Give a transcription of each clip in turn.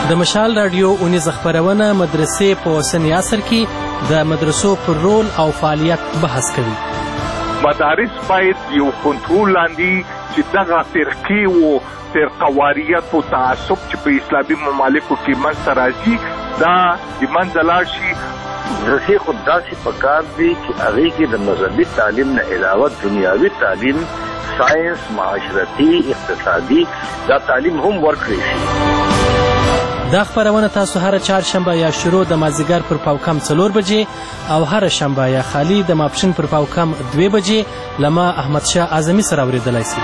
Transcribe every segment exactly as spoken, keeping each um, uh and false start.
د مشال راډیو اونیزه خپرونه مدرسې په اوسني عصر کې د مدرسو پر رول او فعالیت بحث کوي. مدارس باید یو کنټرول لاندې چې دغه فرقې و فرقواریت او تعصب چې په اسلامي ممالکو کې منځته راځي دا د منځه لاړ شي. مدرسې خو داسې پکار دي چې هغې کې د مذهبي تعلیم نه علاوه دنیاوي تعلیم، ساینس، معاشرتي، اقتصادي دا تعلیم هم ورکړی شي. دا خپرونه تاسو هر چهارشنبه یا شروع د مازدیګر پر پاوکم څلور بجې او هر شنبه یا خالی د ماپښین پر پاوکم دوې بجې له ما احمدشاه اعظمي سره اورېدلی شي.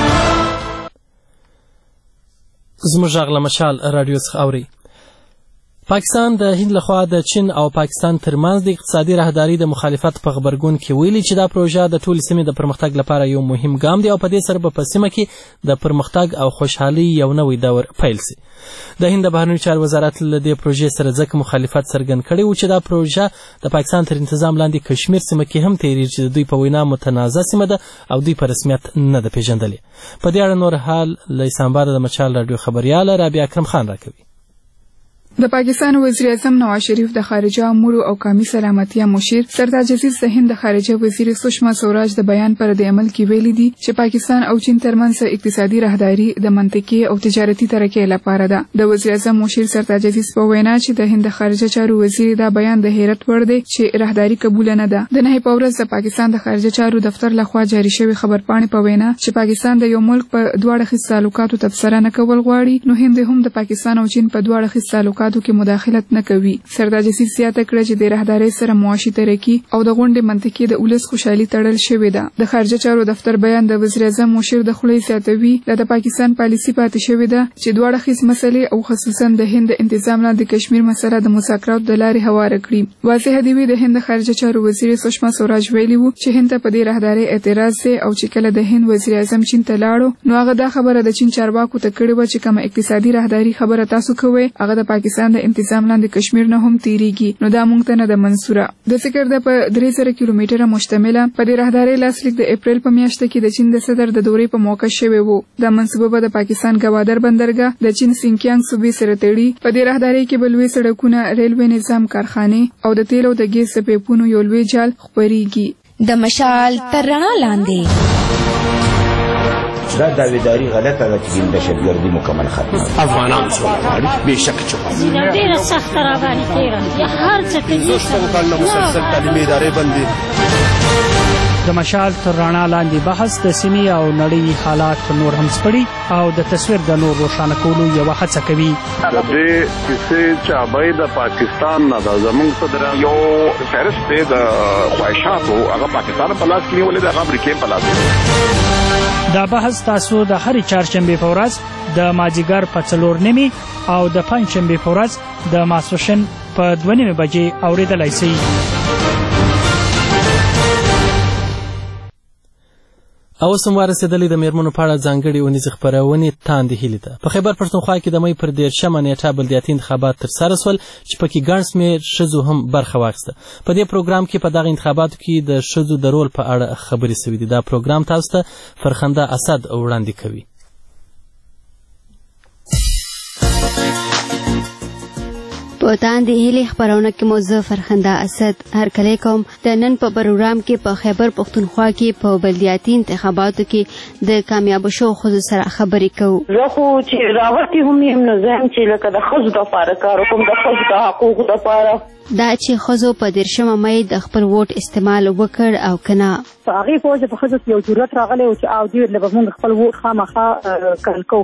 زموږ غږ له مشال راډیو څخه اورئ. پاکستان د هند لخوا د چین او پاکستان ترمنځ د اقتصادي راهداري د مخالفت په غبرګون کې ویلي چې دا پروژه د ټولې سیمې د پرمختګ لپاره یو مهم ګام دی او په دې سره به په سیمه کې د پرمختګ او خوشحالۍ یو نوی دور پیل شي. د هند د بهرنیو چارو وزارت له دې پروژې سره ځکه مخالفت څرګند کړی و چې دا پروژه د پاکستان تر انتظام لاندې کشمیر سیمه کې هم تیریږي چې د دوی په وینا متنازع سیمه ده او دوی په رسمیت نه ده پیژندلې. په دې اړه نور حال له اسلام آباد د مچال راډیو خبریاله رابعه اکرم خان راکوي. د پاکستان وزیر اعظم نواز شریف د خارجه امور او قومي سلامتیا مشیر سردار عزیز د هند د خارجه وزیر سشما سوراج د بیان پر د عمل کې ویلي دي چې پاکستان او چین ترمنځ اقتصادي راهداري د منطقي او تجارتي ترقۍ لپاره ده. د وزیر اعظم مشیر سردار عزیز په وینا چې د هند خارجه چارو وزیر دا بیان د حیرت وړ دی چې راهداري قبول نه ده. د نه په ورځ د پاکستان د خارجه چارو دفتر لخوا جاری شوی خبرپاڼې په وینا چې پاکستان د یو ملک په دوه اړخیز تعلقاتو تبصره نه کول غواړي نو هند هم د پاکستان او چین په دوه اړخیز تعلقاتو کې مداخلت نه کوي. سردار عزیز زیاته کړه چې د راهدارۍ سره معاشي ترقي او د غونډې منطقې د ولس خوشحالي تړل شوې ده. د خارجه چارو دفتر بیان د وزیر اعظم مشیر د خولې زیاتوي د پاکستان پالیسي پاتې شوې ده چې دوه اړخیز مسلې او خصوصا د هند انتظام لاندې کشمیر مسله د مذاکراتو د لارې هواره کړي. واضح دی وی د هند خارجه چارو وزیر سشما سوراج ویلي وو چې هند په دې راهدارۍ اعتراض دی او چې کله د هند وزیر اعظم چین ته لاړو نو هغه دا خبره د چین چارواکو ته کړې و چې کوم اقتصادي راهداري خبره تاسو کوئ هغه د پاکستان د انتظام لاندې کشمیر نه هم تیریږي نو دا مونږ ته نه د منصوره. د ذکر د په درې زره کیلومتره مشتمله په دې راهدارۍ لاسلیک د اپریل په میاشت کې د چین د صدر د دورې په موقع شوی وو. دا منصوبه به د پاکستان ګوادر بندرګاه د چین سینکیانګ صوبې سره تړي. په دې راهدارۍ کې به لوی سړکونه، ریلوې نظام، کارخانې او د تیل او د ګیس د پیپونو یو لوی جال خپریږي. د مشال تر رڼا لاندې دا داویداری غلطه ده چې دهشتګردي مکمل ختمه افغانان سوله غواړي بېشکه چې غواړي ډېره سخته راباندې تېره یا هر څه کوي شپږو کلونه مسلسل تعلیمي ادارې بندې. د مشال تر رڼا لاندې بحث د سیمې او نړۍ حالات نور هم سپړي او د تصویر د نور روښانه کولو یوه هڅه کوي. د دې کیسې چابۍ د پاکستان نه ده زموږ صدر یو فهرست دی د خواهشاتو هغه پاکستان په لاس کې نیولې ده هغه امریکې په لاس کې. دا بحث تاسو د هرې چهارشنبې په ورځ د مازدیګر په څلور نیمې او د پنجشنبې په ورځ د ماسپښین په دوه نیمې بجې اورېدلی شئ. او اوس هم ورسېدلې د میرمنو په اړه ځانګړې اونیزې خپرونې تاندې هیلې ته. په خیبر پښتونخوا کې د مۍ پر دېرشمه نیټه بلدیاتي انتخابات ترسره شول چې پکې ګڼ شمېر ښځو هم برخه واخیسته. په دې پروګرام کې په دغه انتخاباتو کې د ښځو د رول په اړه خبرې شوې دي. دا پروګرام تاسو ته فرخنده اسد وړاندې کوي. په تاندې هیلې خپرونه کې مو زه فرخنده اسد هرکلی کوم. د نن په پروګرام کې په خیبر پښتونخوا کې په بلدیاتي انتخاباتو کې د کامیابو شوو ښځو سره خبرې کوو. زه خو چې راوتې هم یم نو زه هم چې لکه د ښځو دپاره کار وکړم د ښځو د حقوقو دپاره. دا چې ښځو په دېرشمه مۍ د خپل ووټ استعمال وکړ او که نه. په هغې په وجه په ښځو کې یو جرأت راغلی و چې او دې له به موږ خپل ووټ خامخا کړل کوو.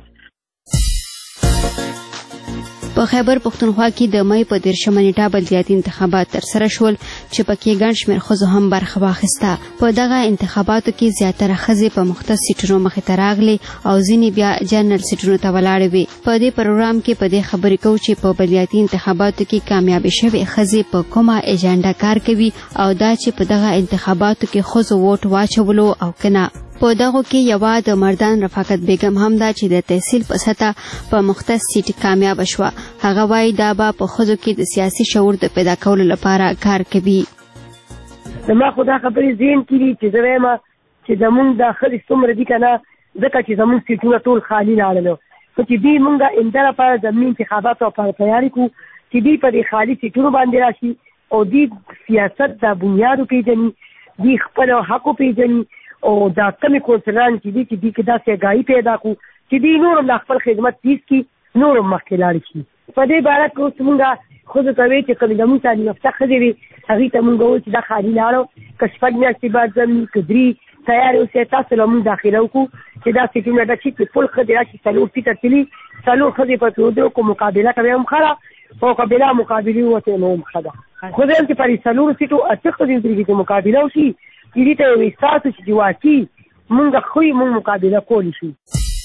په خیبر پښتونخوا کې د مۍ په دېرشمه نیټه بلدیاتي انتخابات ترسره شول چې پکې ګڼ شمېر ښځو هم برخه واخیسته. په دغه انتخاباتو کې زیاتره ښځې په مختص سیټونو مخې ته راغلې او ځینې بیا جنرال سیټونو ته ولاړې وې. په دې پروګرام کې په دې خبرې کوو چې په بلدیاتي انتخاباتو کې کامیابې شوې ښځې په کومه ایجنډا کار کوي او دا چې په دغه انتخاباتو کې ښځو ووټ واچولو او که نه. په دغو کې یوه د مردان رفاقت بیګم هم ده چې د تحصیل په سطحه په مختص سیټ کامیابه شوه. هغه وایي دا به په ښځو کې د سیاسي شعور د پیدا کولو لپاره کار کوي. زما خو دا خبرې ذهن کې دي چې زه وایم چې زمونږ دا ښځې څومره دي که نه ځکه چې زمونږ سیټونه ټول خالي لاړل چې دوی مونږ انده لپاره ضمني انتخاباتو لپاره تیاری کو چې دوی په دې خالي سیټونو باندې راشي او دوی سیاست د بنیادو پیژني، دوی خپل حقو پیژني او دا کمې کونسلان چې دي چې دوی کې داسې اګاهي پیدا کړو چې دوی نور هم د خپل خدمت تیز کړي، نور هم مخکې لاړ شي. په دې باره کې اوس مونږ ښځو ته وایو چې کومې زموږ تعلیم یافته ښځې وي هغوی ته مونږ وایو چې دا خالي لاړو که شپږ میاشتې بعد ځم که درې تیار اوسئ، تاسو له مونږ داخله وکړو چې دا سیټونه ډک شي چې ټول ښځې راشي، څلور سیټه تلي څلور ښځې په پرېږدو که مقابله کوي هم ښه ده او که بلا مقابلې ووتې نو هم ښه ده. خو زه یم چې پر څلورو سیټو اته ښځې ودرېږي چې مقابله وشي، دې ته یې وایي ستاسو چې واقعي مونږ ښوي مونږ مقابله کولی شو.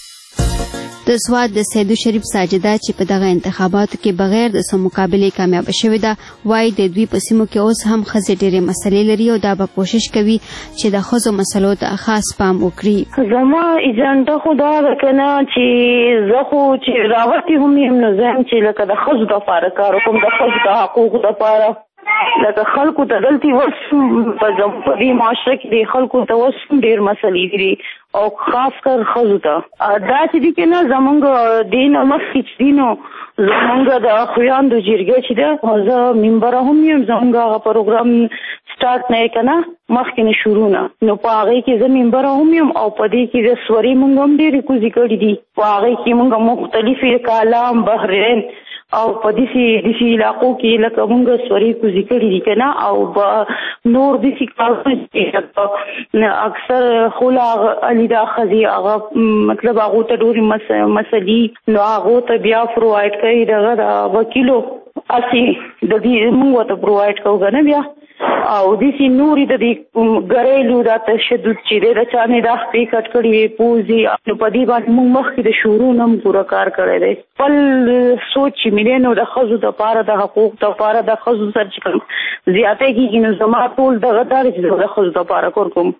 د سوات د سیدو شریف ساجده چې په دغه انتخاباتو کې بغیر د سم مقابلې کامیاب شوې ده، وایي د دوی په سیمو کې اوس هم ښځې ډېرې مسلې لري او دا به کوشش کوي چې د ښځو مسلو ته خاص پام وکړي. زما ایجنډا خو دا ده که نه چې زه خو چې راوتې هم یم نو زه هم چې لکه د ښځو دپاره کار وکړم، د ښځو د حقوقو دپاره لکه خلکو ته دلته اوس په دې معاشره کې د خلکو ته اوس ډېر مسلې دي او خاص کر ښځو ته دا چې دي که نه زمونږ دې نه مخکې چې دي نو زمونږ د خویاندو جرګه چې ده زه ممبره هم یم، زمونږ هغه پروګرام سټارټ نه یې که نه مخکې نه شروع نه نو په هغې کې زه ممبره هم یم او په دې کې د سورې مونږ هم ډېرې کوزې کړي دي، په هغې کې مونږ مختلفې کالام بحرین او په داسې داسې علاقو کې لکه مونږ سورې کوزې کړي دي که نه او به نور داسې کارونه اکثر خو له علي دا ښځې هغه مطلب هغو ته ډېرې مسلې نو هغو ته بیا پرووایډ کوي دغه د وکیلو هسې د دې مونږ ورته پرووایډ کوو که نه بیا او داسې نورې د دې ګریلو دا تشدد چې دی د چا نه دا خپې کټ کړي وې پوزې نو په دې باندې مونږ مخکې د شروع نه هم پوره کار کړی دی. خپل سوچ چې ملي نو د ښځو دپاره د حقوق دپاره د ښځو سره چې کوم زیاتی کېږي نو زما ټول دغه دا دی چې زه د ښځو دپاره کار کوم.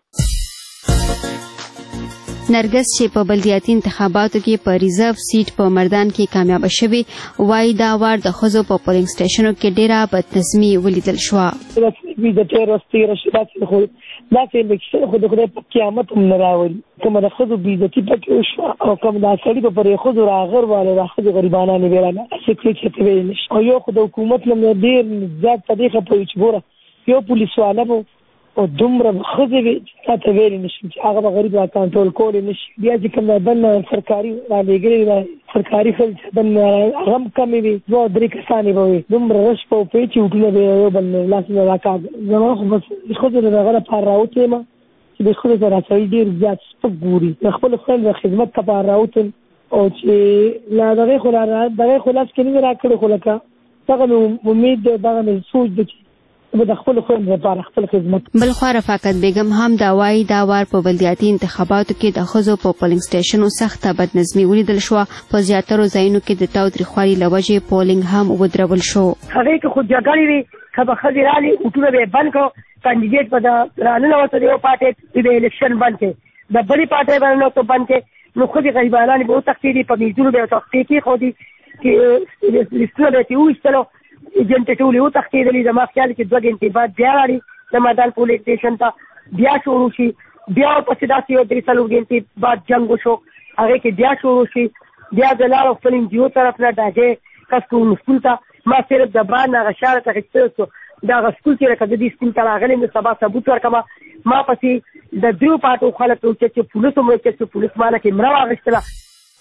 نرګس چې په بلدیاتي انتخاباتو کې په ریزرو سیټ په مردان کې کامیابه شوې، وایي دا وار د ښځو په پولینګ سټیشنو کې ډېره بدنظمي ولیدل شوه. د تېر وخت تېره شوه داسې خو داسې الیکشن خو د خدای په قیامت هم نه راولي، کومه د ښځو بېعزتي پکې وشوه او کوم دا سړي به پرې ښځو راغر والی دا ښځې غریبانانې وې رانه هسې کړې چې ته ویلی نه شي او یو خو د حکومت نه ډېر زیات په دې خبره چې ګوره یو پولیس والا به او دومره ښځې وې چې تا ته ویلی نه شي چې هغه به غریب را کنټرول کولی نه شي. بیا چې کوم بل نه سرکاري رالېږلي سرکاري ښځې بل هغه هم کمې وې، دوه درې کسانې به وې، دومره رش به وپوهې چې وټونه به یو بل لاسونه راکاږي. زما خو بس د ښځو د هغه لپاره راوتې یم چې د ښځو سره سړي ډېر زیات سپک ګوري، د خپلو خویندو د خدمت لپاره راوتم او چې لا دغې خو دغې خو لاس کې نه دي راکړې خو لکه دغه مې امید دی دغه مې سوچ دی چې د خپل خویندو لپاره خپل خدمت. بلخوا رفاقت بیګم هم دا وایي دا وار په بلدیاتي انتخاباتو کې د ښځو په پولینګ سټیشنو سخته بدنظمي ولیدل شوه، په زیاترو ځایونو کې د تاوتریخوالي له وجې پولینګ هم ودرول شو. هغې کې خو جګړې وې که به ښځې رالې اوټونه به یې بند کړو، کاندیډیټ به د راننوته د یو پارټۍ به الیکشن بند کړي، د بلې پارټۍ به راننوته بند کړي نو ښځې غریبانانې به وتښتېدې، په میزونو به یې تختې کېښودې چې لیستونه به یې ترې وویستلو ایجنټې ټولې وتښتېدلې. زما خیال کې دوه ګنټې بعد بیا راړي د میدان پولینګ سټیشن ته بیا شروع شي، بیا ورپسې داسې یو درې څلور ګنټې بعد جنګ وشو، هغې کې بیا شروع شي، بیا زه لاړم خپل ان جي او طرف نه ډاګې کسکون سکول ته، ما صرف د بار نه هغه شاره ته اخیستلی شو د هغه سکول چې لکه زه دې سکول ته راغلی یم د سبا ثبوت ورکړم، ما پسې د دریو پاټو خلک وچت چې پولیسو مو وچت چې پولیس مانه کې مړه واخیستله.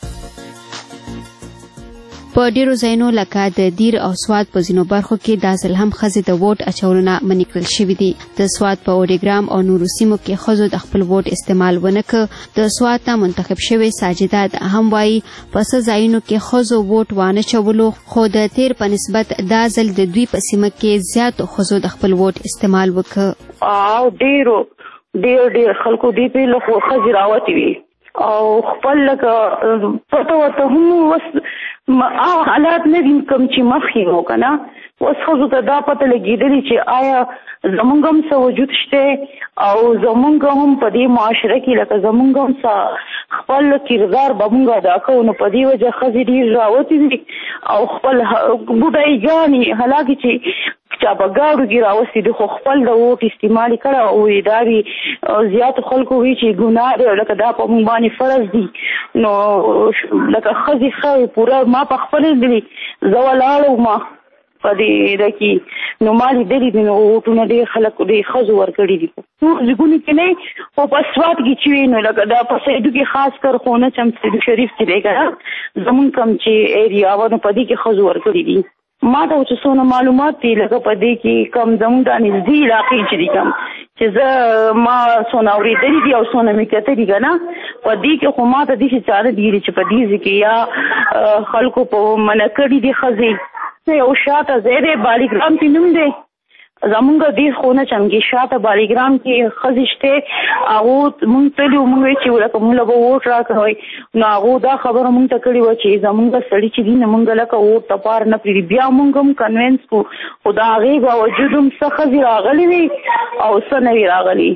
په ډیرو ځایونو لکه د دیر او سوات په ځینو برخو کې دا ځل هم ښځې د ووټ اچولو نه منع کړل شوي دي. د سوات په اوډیګرام او نورو سیمو کې ښځو د خپل ووټ استعمال ونه کړ. د سوات نه منتخب شوې ساجده هم وایي په څه ځایونو کې ښځو ووټ وانه چولو، خو د تیر په نسبت دا ځل د دوی په سیمه کې زیاتو ښځو د خپل ووټ استعمال وکړ. او ډیرو ډیر ډیر خلکو دې په له ښځې راوتې وي او خپل لکه پته ورته هم وس هغه حالات نه دي کوم چې مخکې وو که نه، اوس ښځو ته دا پته لګېدلې چې آیا زمونږ هم څه وجود شته او زمونږ هم په دې معاشره کې لکه زمونږ هم څه خپل کردار به مونږ ادا کوو، نو په دې وجه ښځې ډېر راوتې دي او خپل بوډایګانې حالانکې چې چاپګاړو کې راوستي دي، خو خپل د ووټ استعمال کړه او دا وی زیات خلکو وی چې ګناه دی لکه دا په مونږ باندې فرض دي. نو لکه ښځې ښه پوره ما په خپل دي زه ولاړه وم په دې ده کې، نو ما لیدلي دي نو ووټونه ډېر خلک ډېر ښځو ورکړي دي. ټول ځګونو کې نه خو په سوات کې چې وي نو لکه دا په سیدو کې خاص کر خو نه چې سیدو شریف چې دی که نه زمونږ کوم چې ایریا وه نو په دې کې ښځو ورکړي دي. ما ته چې څونه معلومات دي لکه په دې کې کم زمونږ دا نږدې علاقې چې دي کم چې زه ما څونه اورېدلي دي او څونه مې کتلي که نه په دې کې خو ما ته داسې چاره دي چې په دې ځای کې یا خلکو په منع کړي دي ښځې یو شاته ځای دی بالیګرام کې نوم دی زمونږ ډېر خو نه چمګي شاته بالیګرام کې ښځې شته هغو مونږ تللي وو مونږ وایي چې لکه مونږ له به ووټ راکوئ نو هغو دا خبره مونږ ته کړې وه چې زمونږ سړي چې دي نه مونږ لکه ووټ دپاره نه پرېږدي. بیا مونږ هم کنوینس کړو خو د هغې باوجود هم څه ښځې راغلي وي او څه نه وي راغلي.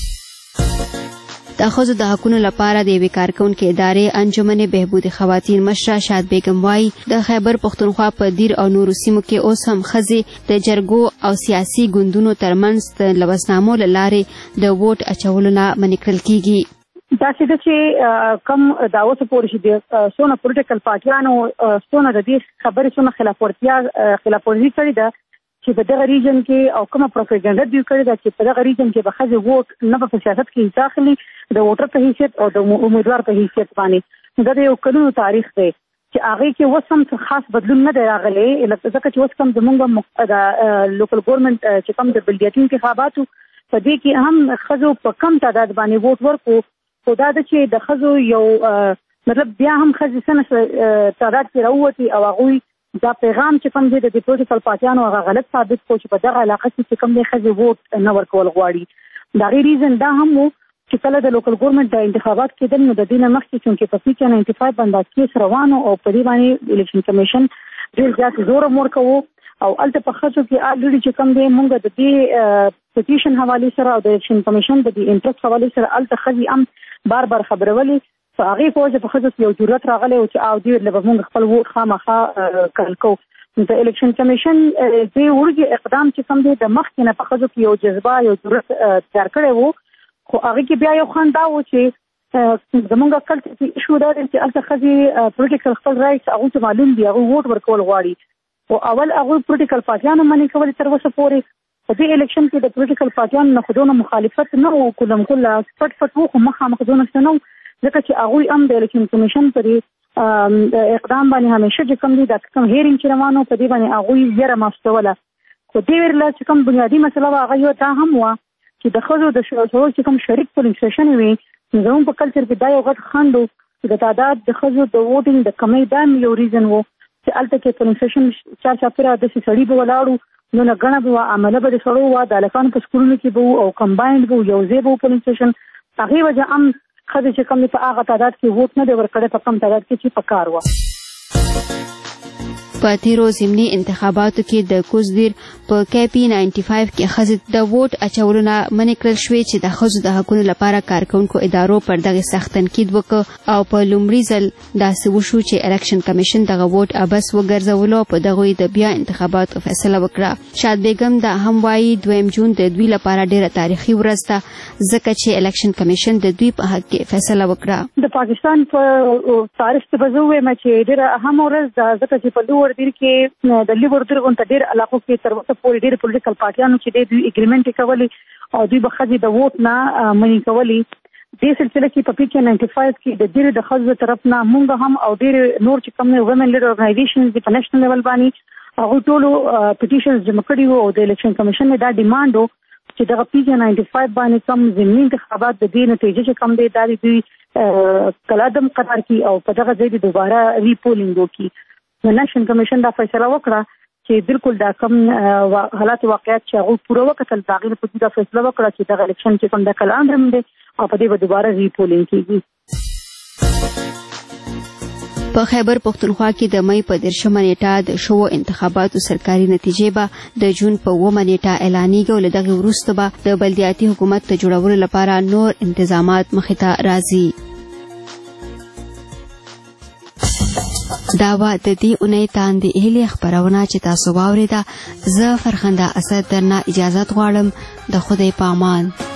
د ښځو د حقونو لپاره د یوې کارکوونکې ادارې انجمن بهبود خواتین مشره شاد بیګم وایي د خیبر پښتونخوا په دیر او نورو سیمو کې اوس هم ښځې د جرګو او سیاسي ګوندونو ترمنځ د لوسنامو له لارې د ووټ اچولو نه منع کړل کېږي. داسې ده چې کم دا اوسه پورې چې د څونه پولیټیکل پارټیانو څونه د دې خبرې څونه خلاف ورتیا خلاف ورزي کړې ده چې په دغه ریجن کې او کومه پروپاګاندا دوی کړې ده چې په دغه ریجن کې به ښځې ووټ نه په سیاست کې حصه اخلي د ووټر په حیثیت او د امیدوار په حیثیت باندې. دا د یو کلونو تاریخ دی چې هغې کې اوس هم خاص بدلون نه دی راغلی ځکه چې اوس کوم زموږ د لوکل ګورنمنټ چې کوم د بلدیاتي انتخاباتو په دې کې هم ښځو په کم تعداد باندې ووټ ورکړو. خو دا ده چې د ښځو یو مطلب بیا هم ښځې څه تعداد کې راووتې او هغوی دا پیغام چې کوم دی د پولیټیکل پارټیانو هغه غلط ثابت کړو چې په دغه علاقه کې چې کوم دی ښځې ووټ نه ورکول غواړي. د هغې ریزن دا هم و چې کله د لوکل ګورنمنټ د انتخابات کېدل نو د دې نه مخکې چونکې په پي کې ناینټي فایو باندې کیس روانو او په دې باندې الیکشن کمیشن ډېر زیات زور هم ورکوو او هلته په ښځو کې الریډي چې کوم دی مونږ د دې پټیشن حوالې سره او د الیکشن کمیشن د دې انټرست حوالې سره هلته ښځې هم بار بار خبرولې په هغې په وجه په ښځو کې یو جرأت راغلی و چې او دې له به مونږ خپل ووټ خامخا کړل کوو. د الیکشن کمیشن دې وړوکي اقدام چې کوم دی د مخکې نه په ښځو کې یو جذبه یو جرأت تیار کړی و خو هغې کې بیا یو خوند دا و چې زمونږ کلچر کې ایشو دا دی چې هلته ښځې پولیټیکل خپل رایټس هغوی ته معلوم دي هغوی ووټ ورکول غواړي خو اول هغوی پولیټیکل پارټیانو منې کولې تر اوسه پورې. په دې الیکشن کې د پولیټیکل پارټیانو نه خو دونه مخالفت نه و کلم کله پټ پټ و خو مخامخ دونه څه نه و ځکه چې هغوی هم د الیکشن کمیشن پرې اقدام باندې همیشه چې کوم دی دا کوم هیرینګ چې روان و په دې باندې هغوی زیره ماستوله. خو دې ویرله چې کوم بنیادي مسله وه هغه یو دا هم وه چې د ښځو د شعور چې کوم شریک پولینګ سټیشن وي نو زموږ په کلچر کې دا یو غټ خنډ و چې د تعداد د ښځو د ووټینګ د کمۍ دا هم یو ریزن و چې هلته کې پولینګ سټیشن چار چاپېره داسې سړي به ولاړو نو نه ګڼه به وه عمله به د سړو وه د هلکانو په سکولونو کې به وو او کمباینډ به وو یو ځای به وو پولینګ سټیشن. هغې وجه هم ښځې چې کوم په هغه تعداد کې ووټ نه دی ورکړی په کم تعداد کې چې په کار وه. په تیرو ضمني انتخاباتو کې د کوزدیر په کې پی ناینټي فایو کې ښځې د ووټ اچولو نه منع کړل شوې چې د ښځو د حقونو لپاره کارکوونکو ادارو پر دغه سخت تنقید وکړ او په لومړي ځل داسې وشو چې الیکشن کمیشن دغه ووټ ابس وګرځولو او په دغوی د بیا انتخاباتو فیصله وکړه. شاد بیګم دا هم وایي دویم جون د دوی لپاره ډېره تاریخي ورځ ده ځکه چې الیکشن کمیشن د دوی په حق کې فیصله وکړه. د پاکستان په تاریخ کې به زه ووایم چې ډېره اهمه ورځ ده ځکه چې په لوړ دیر کې د لیبر دیر غونډه ډېر علاقو کې تر اوسه پورې ډېر پولیټیکل پارټیانو چې دوی اګریمنټ کولې او دوی به ښځې د ووټ نه منع کولې. دې سلسله کې په پی کې ناینټي فایو کې د ډېرې د ښځو طرف نه مونږ هم او ډېر نور چې کوم ویمن لیډر ارګنایزیشنز دي په نیشنل لیول باندې هغوی ټولو پټیشنز جمع کړي وو او د الیکشن کمیشن نه دا ډیمانډ و چې دغه پی کې ناینټي فایو باندې کوم ضمني انتخابات د دې نتیجه چې کوم دی دا دوی کلادم قرار کړي او په دغه ځای د دوباره ریپولینګ وکړي. د نیشنل کمیشن دا فیصله وکړه چې بالکل دا کوم حالات واقعیت چې هغوی پوره وکتل د هغې په دا فیصله وکړه چې دغه الیکشن چې کوم د کلانډرم دی او په دې به دوباره ریپولینګ کېږي. په خیبر پښتونخوا کې د مئی په دېرشمه نیټه د شوو انتخاباتو سرکاري نتیجې به د جون په اوومه نیټه اعلانېږي او له دغې وروسته به د بلدیاتي حکومت د جوړولو لپاره نور انتظامات مخې ته راځي. دا و د دې اونۍ تاندې هیلې خبرونه چې تاسو واورېده. زه فرخنده اسد درنه اجازت غواړم. د خدای په امان.